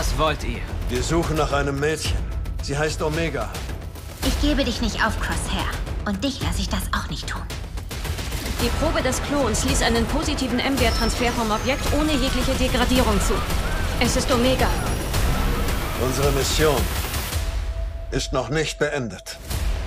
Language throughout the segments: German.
Was wollt ihr? Wir suchen nach einem Mädchen. Sie heißt Omega. Ich gebe dich nicht auf, Crosshair. Und dich lasse ich das auch nicht tun. Die Probe des Klons ließ einen positiven M-Wert-Transfer vom Objekt ohne jegliche Degradierung zu. Es ist Omega. Unsere Mission ist noch nicht beendet.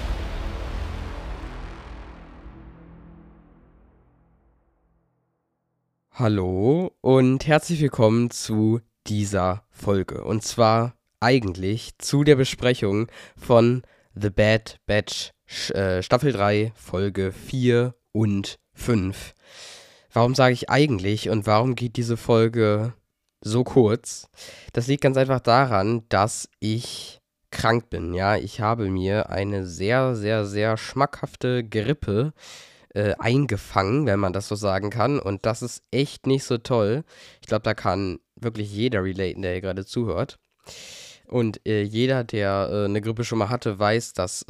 Hallo und herzlich willkommen zu dieser Folge. Und zwar eigentlich zu der Besprechung von The Bad Batch Staffel 3, Folge 4 und 5. Warum sage ich eigentlich und warum geht diese Folge so kurz? Das liegt ganz einfach daran, dass ich krank bin. Ja, ich habe mir eine sehr, sehr, sehr schmackhafte Grippe eingefangen, wenn man das so sagen kann. Und das ist echt nicht so toll. Ich glaube, da kann wirklich jeder relaten, der hier gerade zuhört. Und jeder, der eine Grippe schon mal hatte, weiß, dass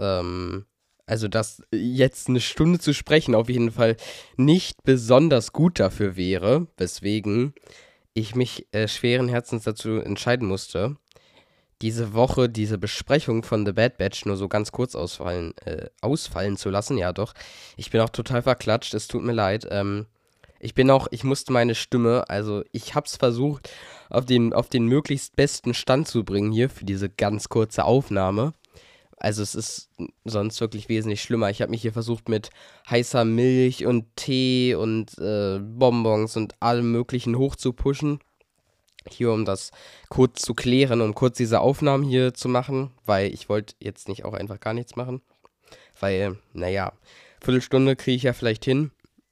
dass jetzt eine Stunde zu sprechen auf jeden Fall nicht besonders gut dafür wäre, weswegen ich mich schweren Herzens dazu entscheiden musste, diese Woche diese Besprechung von The Bad Batch nur so ganz kurz ausfallen zu lassen. Ja, doch. Ich bin auch total verklatscht, es tut mir leid. Ich musste meine Stimme, also ich hab's versucht, auf den möglichst besten Stand zu bringen hier für diese ganz kurze Aufnahme. Also es ist sonst wirklich wesentlich schlimmer. Ich habe mich hier versucht mit heißer Milch und Tee und Bonbons und allem möglichen hochzupushen. Hier, um das kurz zu klären, um kurz diese Aufnahmen hier zu machen, weil ich wollte jetzt nicht auch einfach gar nichts machen. Weil, naja, Viertelstunde kriege ich ja vielleicht hin.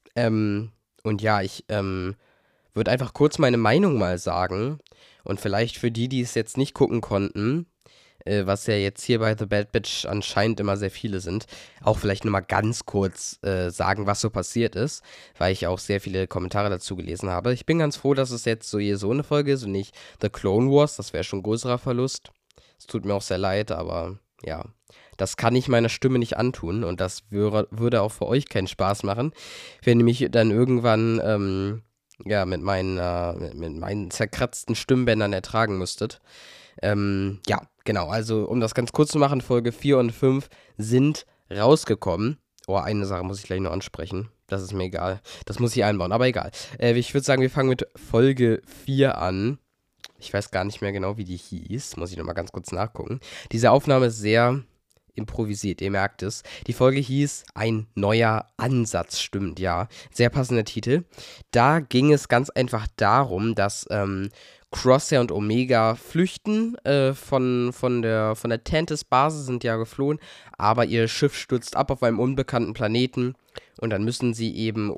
Und ja, ich würde einfach kurz meine Meinung mal sagen. Und vielleicht für die es jetzt nicht gucken konnten, was ja jetzt hier bei The Bad Batch anscheinend immer sehr viele sind, auch vielleicht nochmal ganz kurz sagen, was so passiert ist, weil ich auch sehr viele Kommentare dazu gelesen habe. Ich bin ganz froh, dass es jetzt so eine Folge ist und nicht The Clone Wars, das wäre schon ein größerer Verlust. Es tut mir auch sehr leid, aber ja, das kann ich meiner Stimme nicht antun und das würde auch für euch keinen Spaß machen, wenn ihr mich dann irgendwann mit meinen zerkratzten Stimmbändern ertragen müsstet. Ja, genau, also um das ganz kurz zu machen, Folge 4 und 5 sind rausgekommen. Oh, eine Sache muss ich gleich noch ansprechen, das ist mir egal, das muss ich einbauen, aber egal. Ich würde sagen, wir fangen mit Folge 4 an. Ich weiß gar nicht mehr genau, wie die hieß, muss ich nochmal ganz kurz nachgucken. Diese Aufnahme ist sehr improvisiert, ihr merkt es. Die Folge hieß Ein neuer Ansatz, stimmt, ja. Sehr passender Titel. Da ging es ganz einfach darum, dass Crosshair und Omega flüchten von der Tantis-Basis, sind ja geflohen, aber ihr Schiff stürzt ab auf einem unbekannten Planeten und dann müssen sie eben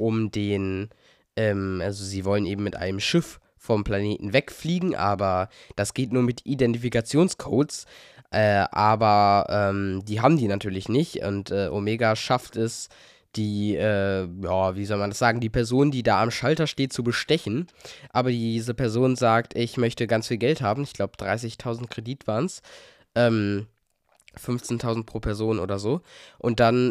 sie wollen eben mit einem Schiff vom Planeten wegfliegen, aber das geht nur mit Identifikationscodes, aber die haben die natürlich nicht und Omega schafft es, die Person, die da am Schalter steht, zu bestechen. Aber diese Person sagt, ich möchte ganz viel Geld haben. Ich glaube, 30.000 Kredit waren es. 15.000 pro Person oder so. Und dann,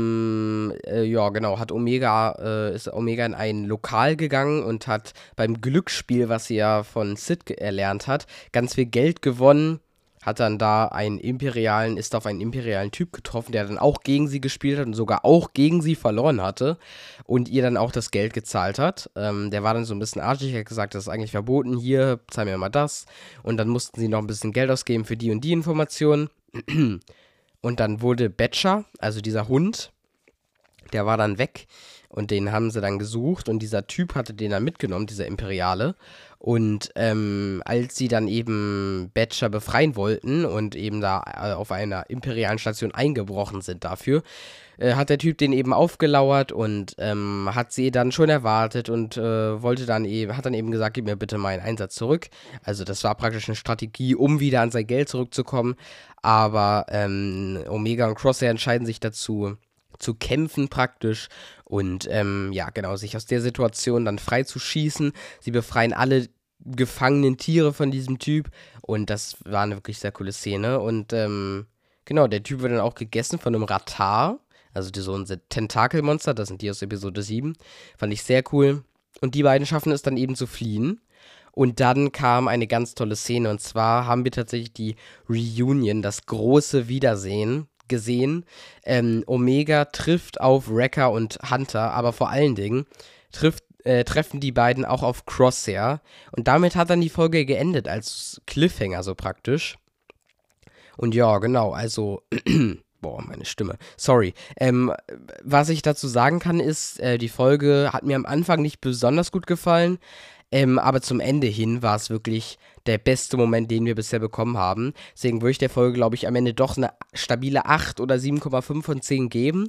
ist Omega in ein Lokal gegangen und hat beim Glücksspiel, was sie ja von Sid erlernt hat, ganz viel Geld gewonnen. Hat dann da ist auf einen imperialen Typ getroffen, der dann auch gegen sie gespielt hat und sogar auch gegen sie verloren hatte und ihr dann auch das Geld gezahlt hat. Der war dann so ein bisschen arschig, hat gesagt, das ist eigentlich verboten, hier, zahl mir mal das. Und dann mussten sie noch ein bisschen Geld ausgeben für die und die Informationen. Und dann wurde Batcher, also dieser Hund, der war dann weg und den haben sie dann gesucht und dieser Typ hatte den dann mitgenommen, dieser Imperiale. Und als sie dann eben Batcher befreien wollten und eben da auf einer imperialen Station eingebrochen sind dafür, hat der Typ den eben aufgelauert und hat sie dann schon erwartet und hat dann eben gesagt, gib mir bitte meinen Einsatz zurück. Also das war praktisch eine Strategie, um wieder an sein Geld zurückzukommen. Aber Omega und Crosshair entscheiden sich dazu, zu kämpfen praktisch und sich aus der Situation dann frei zu schießen. Sie befreien alle gefangenen Tiere von diesem Typ und das war eine wirklich sehr coole Szene und der Typ wird dann auch gegessen von einem Ratar, also so ein Tentakelmonster, das sind die aus Episode 7, fand ich sehr cool und die beiden schaffen es dann eben zu fliehen Und dann kam eine ganz tolle Szene, und zwar haben wir tatsächlich die Reunion, das große Wiedersehen gesehen. Omega trifft auf Wrecker und Hunter, aber vor allen Dingen treffen die beiden auch auf Crosshair. Und damit hat dann die Folge geendet, als Cliffhanger so praktisch. Und ja, genau, also, boah, meine Stimme, sorry. Was ich dazu sagen kann, ist, die Folge hat mir am Anfang nicht besonders gut gefallen, aber zum Ende hin war es wirklich der beste Moment, den wir bisher bekommen haben. Deswegen würde ich der Folge, glaube ich, am Ende doch eine stabile 8 oder 7,5 von 10 geben.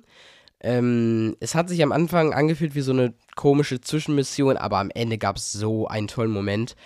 Es hat sich am Anfang angefühlt wie so eine komische Zwischenmission, aber am Ende gab es so einen tollen Moment.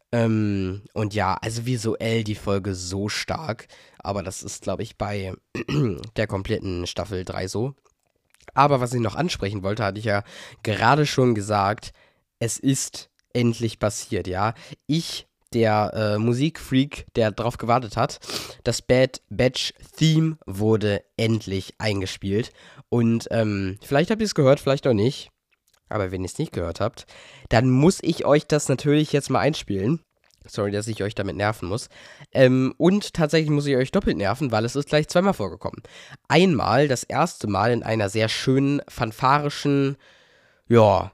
Und ja, also visuell die Folge so stark, aber das ist, glaube ich, bei der kompletten Staffel 3 so. Aber was ich noch ansprechen wollte, hatte ich ja gerade schon gesagt, es ist endlich passiert, ja. Ich, der Musikfreak, der drauf gewartet hat, das Bad Batch Theme wurde endlich eingespielt. Und vielleicht habt ihr es gehört, vielleicht auch nicht. Aber wenn ihr es nicht gehört habt, dann muss ich euch das natürlich jetzt mal einspielen. Sorry, dass ich euch damit nerven muss. Und tatsächlich muss ich euch doppelt nerven, weil es ist gleich zweimal vorgekommen. Einmal, das erste Mal in einer sehr schönen, fanfarischen, ja,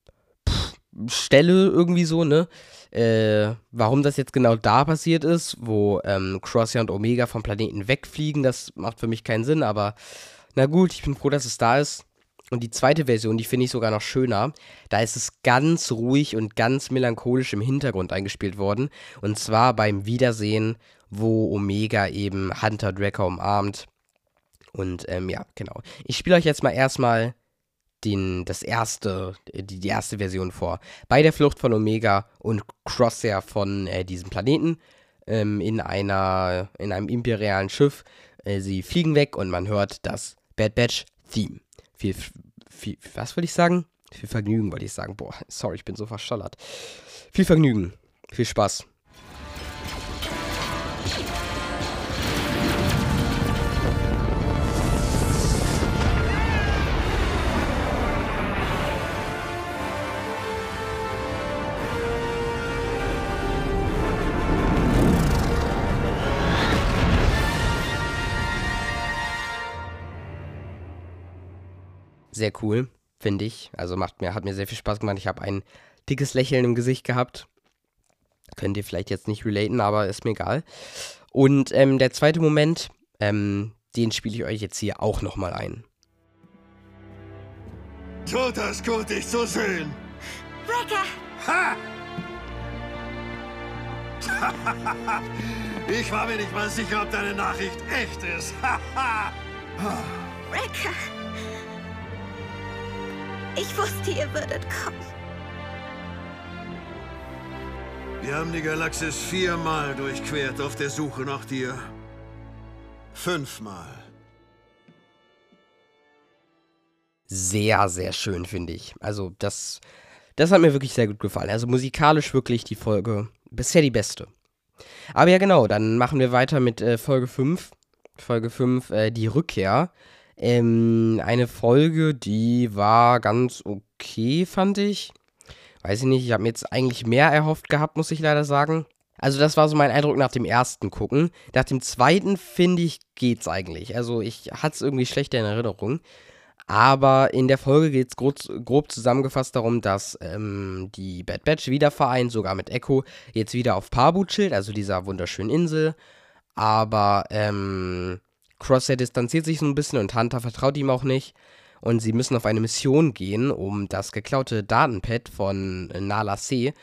Stelle irgendwie so, ne? Warum das jetzt genau da passiert ist, wo Crosshair und Omega vom Planeten wegfliegen, das macht für mich keinen Sinn, aber na gut, ich bin froh, dass es da ist. Und die zweite Version, die finde ich sogar noch schöner. Da ist es ganz ruhig und ganz melancholisch im Hintergrund eingespielt worden. Und zwar beim Wiedersehen, wo Omega eben Hunter Wrecker umarmt. Und ja, genau. Ich spiele euch jetzt mal erstmal die erste Version vor. Bei der Flucht von Omega und Crosshair von diesem Planeten in einem imperialen Schiff. Sie fliegen weg und man hört das Bad Batch Theme. Was wollte ich sagen? Viel Vergnügen wollte ich sagen. Boah, sorry, ich bin so verschollert. Viel Vergnügen. Viel Spaß. Sehr cool, finde ich. Also hat mir sehr viel Spaß gemacht. Ich habe ein dickes Lächeln im Gesicht gehabt. Könnt ihr vielleicht jetzt nicht relaten, aber ist mir egal. Und der zweite Moment, den spiele ich euch jetzt hier auch nochmal ein. Tut das gut, dich zu sehen. Wrecker! Ha! Ich war mir nicht mal sicher, ob deine Nachricht echt ist. Wrecker! Ich wusste, ihr würdet kommen. Wir haben die Galaxis 4-mal durchquert auf der Suche nach dir. 5-mal. Sehr, sehr schön, finde ich. Also das hat mir wirklich sehr gut gefallen. Also musikalisch wirklich die Folge bisher die beste. Aber ja genau, dann machen wir weiter mit Folge 5. Folge 5, die Rückkehr. Eine Folge, die war ganz okay, fand ich. Weiß ich nicht, ich habe mir jetzt eigentlich mehr erhofft gehabt, muss ich leider sagen. Also das war so mein Eindruck nach dem ersten Gucken. Nach dem zweiten, finde ich, geht's eigentlich. Also ich hatte es irgendwie schlechter in Erinnerung. Aber in der Folge geht es grob zusammengefasst darum, dass die Bad Batch wieder vereint, sogar mit Echo, jetzt wieder auf Pabu chillt, also dieser wunderschönen Insel. Aber Crosshair distanziert sich so ein bisschen und Hunter vertraut ihm auch nicht. Und sie müssen auf eine Mission gehen, um das geklaute Datenpad von Nala C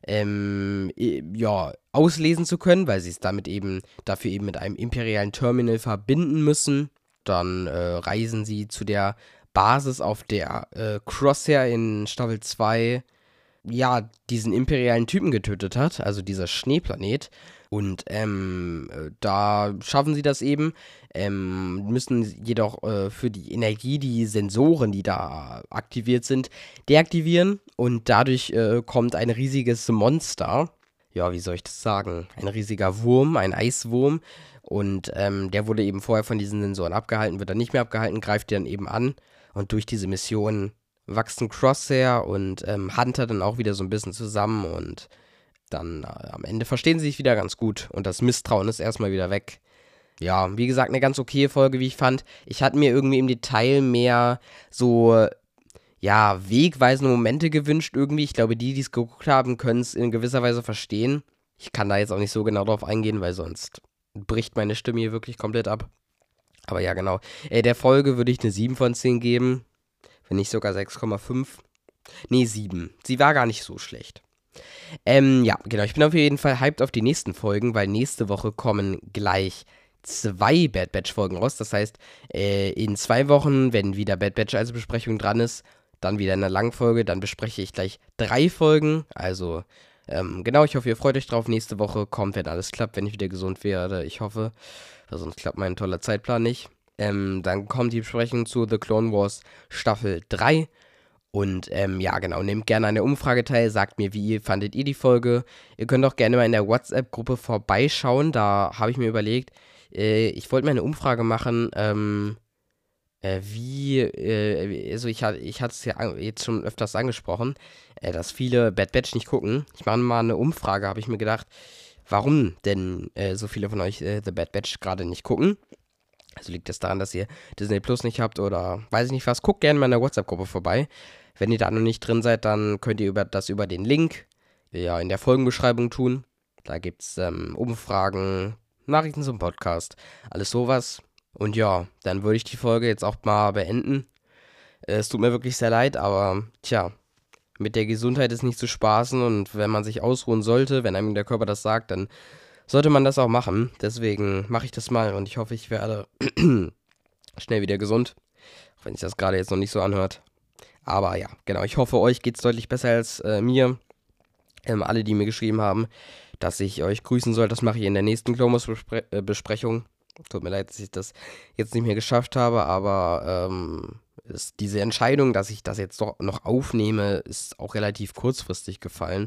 auslesen zu können, weil sie es dafür eben mit einem imperialen Terminal verbinden müssen. Dann reisen sie zu der Basis, auf der Crosshair in Staffel 2 diesen imperialen Typen getötet hat, also dieser Schneeplanet. Und da schaffen sie das eben, müssen jedoch für die Energie die Sensoren, die da aktiviert sind, deaktivieren. Und dadurch kommt ein riesiges Monster. Ja, wie soll ich das sagen? Ein riesiger Wurm, ein Eiswurm. Und der wurde eben vorher von diesen Sensoren abgehalten, wird dann nicht mehr abgehalten, greift die dann eben an. Und durch diese Mission wachsen Crosshair und Hunter dann auch wieder so ein bisschen zusammen. Und dann am Ende verstehen sie sich wieder ganz gut und das Misstrauen ist erstmal wieder weg. Ja, wie gesagt, eine ganz okaye Folge, wie ich fand. Ich hatte mir irgendwie im Detail mehr so, ja, wegweisende Momente gewünscht irgendwie. Ich glaube, die es geguckt haben, können es in gewisser Weise verstehen. Ich kann da jetzt auch nicht so genau drauf eingehen, weil sonst bricht meine Stimme hier wirklich komplett ab. Aber ja, genau. Der Folge würde ich eine 7 von 10 geben. Wenn nicht sogar 6,5. Nee, 7. Sie war gar nicht so schlecht. Ja, genau. Ich bin auf jeden Fall hyped auf die nächsten Folgen, weil nächste Woche kommen gleich 2 Bad Batch Folgen raus. Das heißt, in 2 Wochen, wenn wieder Bad Batch als Besprechung dran ist, dann wieder in einer Langfolge, dann bespreche ich gleich 3 Folgen. Also, genau, ich hoffe, ihr freut euch drauf. Nächste Woche kommt, wenn alles klappt, wenn ich wieder gesund werde. Ich hoffe, weil sonst klappt mein toller Zeitplan nicht. Dann kommt die Besprechung zu The Clone Wars Staffel 3. Und ja, genau, nehmt gerne an der Umfrage teil, sagt mir, wie fandet ihr die Folge. Ihr könnt auch gerne mal in der WhatsApp-Gruppe vorbeischauen, da habe ich mir überlegt, ich wollte mal eine Umfrage machen, also ich hatte es ja jetzt schon öfters angesprochen, dass viele Bad Batch nicht gucken. Ich mache mal eine Umfrage, habe ich mir gedacht, warum denn so viele von euch The Bad Batch gerade nicht gucken. Also liegt das daran, dass ihr Disney Plus nicht habt oder weiß ich nicht was, guckt gerne mal in der WhatsApp-Gruppe vorbei. Wenn ihr da noch nicht drin seid, dann könnt ihr das über den Link ja, in der Folgenbeschreibung tun. Da gibt es Umfragen, Nachrichten zum Podcast, alles sowas. Und ja, dann würde ich die Folge jetzt auch mal beenden. Es tut mir wirklich sehr leid, aber tja, mit der Gesundheit ist nicht zu spaßen und wenn man sich ausruhen sollte, wenn einem der Körper das sagt, dann sollte man das auch machen. Deswegen mache ich das mal und ich hoffe, ich werde schnell wieder gesund. Auch wenn sich das gerade jetzt noch nicht so anhört. Aber ja, genau, ich hoffe, euch geht es deutlich besser als mir. Alle, die mir geschrieben haben, dass ich euch grüßen soll, das mache ich in der nächsten Clone Wars Besprechung. Tut mir leid, dass ich das jetzt nicht mehr geschafft habe, aber diese Entscheidung, dass ich das jetzt doch noch aufnehme, ist auch relativ kurzfristig gefallen.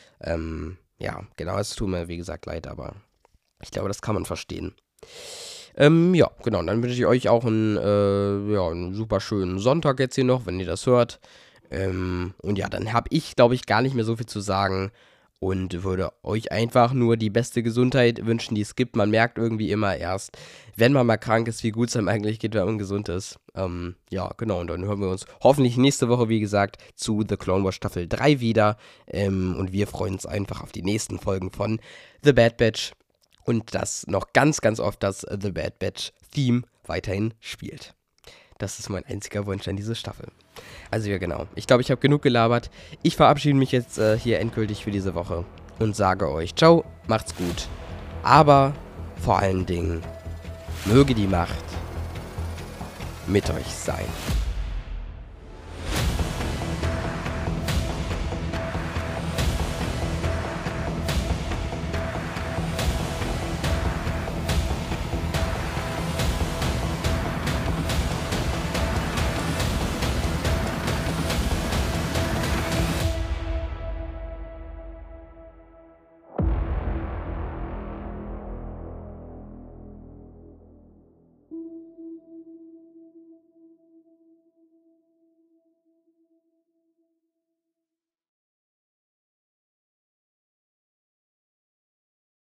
Ja, genau, es tut mir wie gesagt leid, aber ich glaube, das kann man verstehen. Ja, genau, dann wünsche ich euch auch einen super schönen Sonntag jetzt hier noch, wenn ihr das hört. Und ja, dann habe ich, glaube ich, gar nicht mehr so viel zu sagen und würde euch einfach nur die beste Gesundheit wünschen, die es gibt. Man merkt irgendwie immer erst, wenn man mal krank ist, wie gut es einem eigentlich geht, wenn man gesund ist. Ja, genau, und dann hören wir uns hoffentlich nächste Woche, wie gesagt, zu The Clone Wars Staffel 3 wieder. Und wir freuen uns einfach auf die nächsten Folgen von The Bad Batch. Und dass noch ganz, ganz oft das The Bad Batch Theme weiterhin spielt. Das ist mein einziger Wunsch an diese Staffel. Also ja, genau. Ich glaube, ich habe genug gelabert. Ich verabschiede mich jetzt hier endgültig für diese Woche und sage euch ciao, macht's gut. Aber vor allen Dingen, möge die Macht mit euch sein.